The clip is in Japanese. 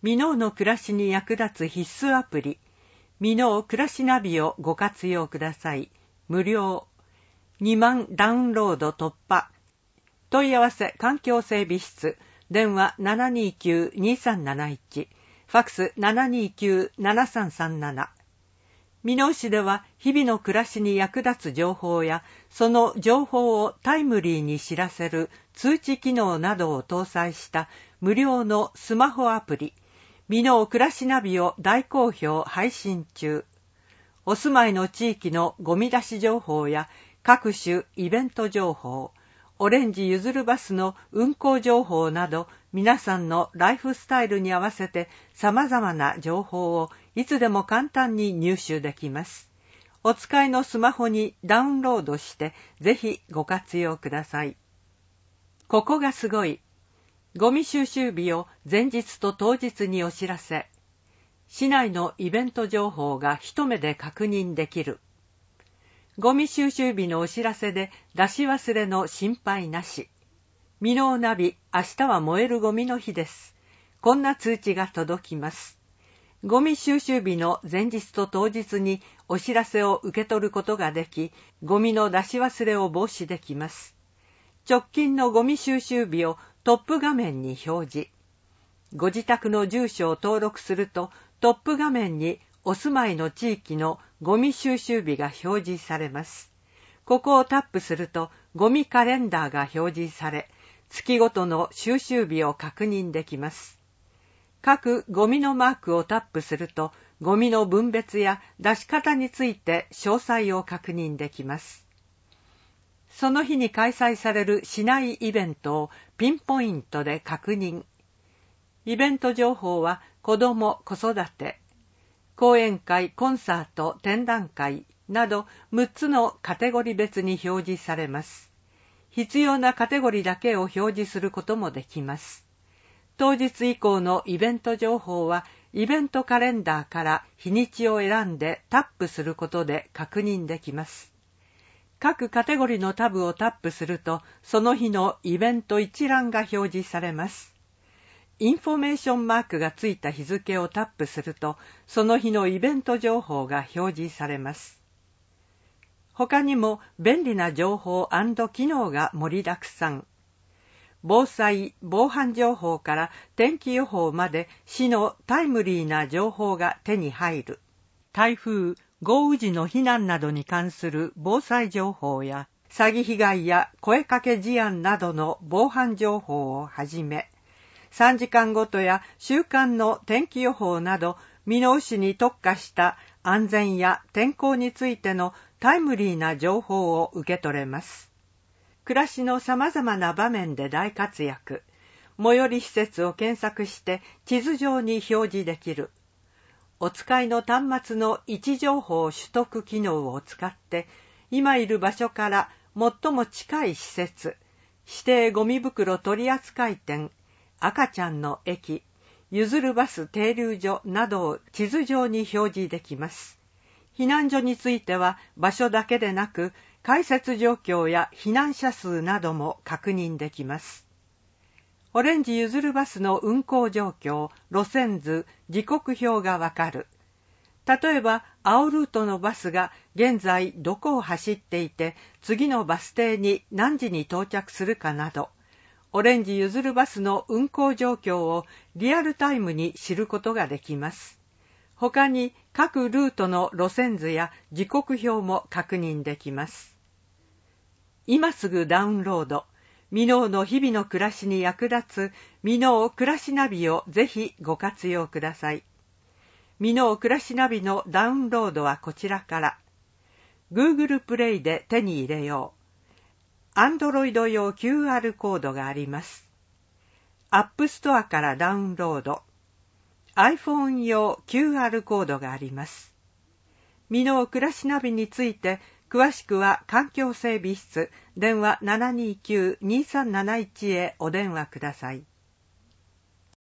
ミノーの暮らしに役立つ必須アプリ、ミノー暮らしナビをご活用ください。無料。2万ダウンロード突破。問い合わせ環境整備室。電話 729-2371。ファックス 729-7337。箕面市では日々の暮らしに役立つ情報や、その情報をタイムリーに知らせる通知機能などを搭載した無料のスマホアプリ、箕面暮らしナビを大好評配信中。お住まいの地域のゴミ出し情報や各種イベント情報、オレンジゆずるバスの運行情報など、皆さんのライフスタイルに合わせて様々な情報をいつでも簡単に入手できます。お使いのスマホにダウンロードしてぜひご活用ください。ここがすごい。ゴミ収集日を前日と当日にお知らせ。市内のイベント情報が一目で確認できる。ゴミ収集日のお知らせで出し忘れの心配なし。箕面ナビ、明日は燃えるゴミの日です。こんな通知が届きます。ゴミ収集日の前日と当日にお知らせを受け取ることができ、ゴミの出し忘れを防止できます。直近のゴミ収集日をトップ画面に表示。ご自宅の住所を登録すると、トップ画面にお住まいの地域のゴミ収集日が表示されます。ここをタップすると、ゴミカレンダーが表示され、月ごとの収集日を確認できます。各ゴミのマークをタップすると、ゴミの分別や出し方について詳細を確認できます。その日に開催される市内イベントをピンポイントで確認。イベント情報は子ども・子育て、講演会、コンサート、展覧会など6つのカテゴリー別に表示されます。必要なカテゴリーだけを表示することもできます。当日以降のイベント情報はイベントカレンダーから日にちを選んでタップすることで確認できます。各カテゴリーのタブをタップすると、その日のイベント一覧が表示されます。インフォメーションマークがついた日付をタップすると、その日のイベント情報が表示されます。他にも便利な情報&機能が盛りだくさん。防災・防犯情報から天気予報まで市のタイムリーな情報が手に入る。台風・豪雨時の避難などに関する防災情報や、詐欺被害や声かけ事案などの防犯情報をはじめ、3時間ごとや週間の天気予報など、箕面市に特化した安全や天候についてのタイムリーな情報を受け取れます。暮らしの様々な場面で大活躍。最寄り施設を検索して地図上に表示できる。お使いの端末の位置情報取得機能を使って、今いる場所から最も近い施設、指定ゴミ袋取扱店、赤ちゃんの駅、ゆずるバス停留所などを地図上に表示できます。避難所については場所だけでなく、開設状況や避難者数なども確認できます。オレンジゆずるバスの運行状況、路線図、時刻表がわかる。例えば、青ルートのバスが現在どこを走っていて、次のバス停に何時に到着するかなど、オレンジゆずるバスの運行状況をリアルタイムに知ることができます。他に各ルートの路線図や時刻表も確認できます。今すぐダウンロード。箕面の日々の暮らしに役立つ箕面暮らしナビをぜひご活用ください。箕面暮らしナビのダウンロードはこちらから。Google プレイで手に入れよう。Android 用 QR コードがあります。App Store からダウンロード。iPhone 用 QR コードがあります。箕面暮らしナビについて詳しくは環境整備室電話 729-2371 へお電話ください。